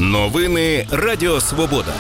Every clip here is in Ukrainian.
Новини Радіо Свобода.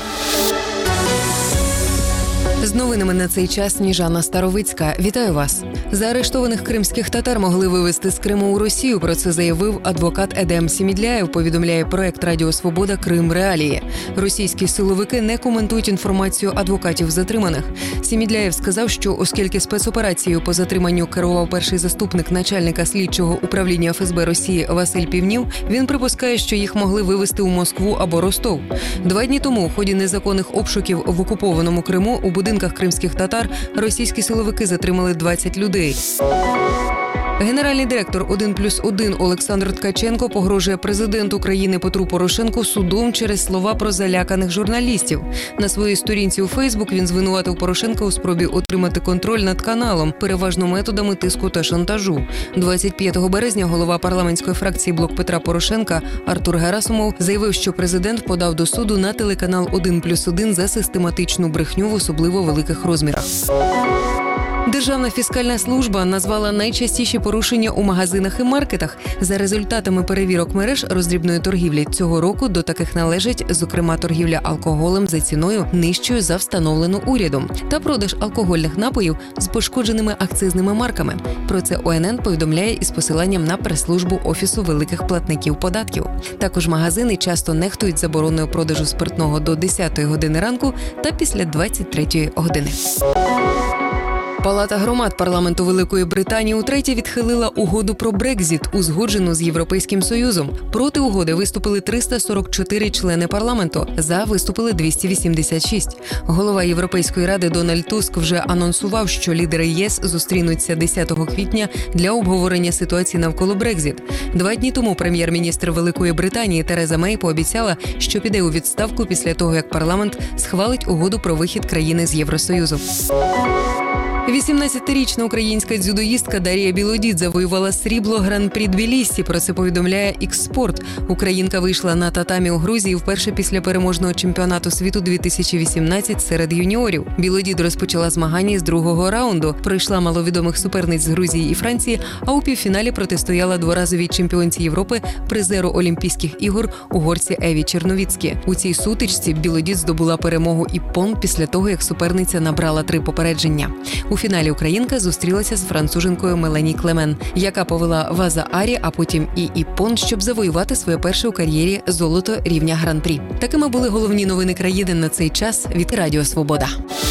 З новинами на цей час Сніжана Старовицька. Вітаю вас. Заарештованих кримських татар могли вивезти з Криму у Росію. Про це заявив адвокат Едем Сімідляєв, повідомляє проект Радіо Свобода «Крим Реалії». Російські силовики не коментують інформацію адвокатів затриманих. Сімідляєв сказав, що оскільки спецоперацією по затриманню керував перший заступник начальника слідчого управління ФСБ Росії Василь Півнів, він припускає, що їх могли вивезти у Москву або Ростов. 2 дні тому у ході незаконних обшуків в окупованому Криму у будинках кримських татар російські силовики затримали 20 людей. Генеральний директор «1+1» Олександр Ткаченко погрожує президенту країни Петру Порошенку судом через слова про заляканих журналістів. На своїй сторінці у Фейсбук він звинуватив Порошенка у спробі отримати контроль над каналом, переважно методами тиску та шантажу. 25 березня голова парламентської фракції «Блок Петра Порошенка» Артур Герасимов заявив, що президент подав до суду на телеканал «1+1» за систематичну брехню в особливо великих розмірах. Державна фіскальна служба назвала найчастіші порушення у магазинах і маркетах. За результатами перевірок мереж роздрібної торгівлі цього року до таких належать, зокрема, торгівля алкоголем за ціною нижчою за встановлену урядом та продаж алкогольних напоїв з пошкодженими акцизними марками. Про це ОНН повідомляє із посиланням на прес-службу Офісу великих платників податків. Також магазини часто нехтують забороною продажу спиртного до 10-ї години ранку та після 23-ї години. Палата громад парламенту Великої Британії утретє відхилила угоду про Брекзіт, узгоджену з Європейським Союзом. Проти угоди виступили 344 члени парламенту, за виступили 286. Голова Європейської ради Дональд Туск вже анонсував, що лідери ЄС зустрінуться 10 квітня для обговорення ситуації навколо Брекзіт. 2 дні тому прем'єр-міністр Великої Британії Тереза Мей пообіцяла, що піде у відставку після того, як парламент схвалить угоду про вихід країни з Євросоюзу. 18-річна українська дзюдоїстка Дар'я Білодід завоювала срібло Гран-прі Тбілісі. Про це повідомляє Ікс-Спорт. Українка вийшла на татамі у Грузії вперше після переможного чемпіонату світу 2018 серед юніорів. Білодід розпочала змагання з 2-го раунду. Пройшла маловідомих суперниць з Грузії і Франції, а у півфіналі протистояла дворазовій чемпіонці Європи, призеру Олімпійських ігор угорці Еві Черновіцькі. У цій сутичці Білодід здобула перемогу іппон після того, як суперниця набрала 3 попередження. У фіналі українка зустрілася з француженкою Мелані Клемен, яка повела Ваза Арі, а потім і іппон, щоб завоювати своє перше у кар'єрі золото рівня Гран-прі. Такими були головні новини країни на цей час від Радіо Свобода.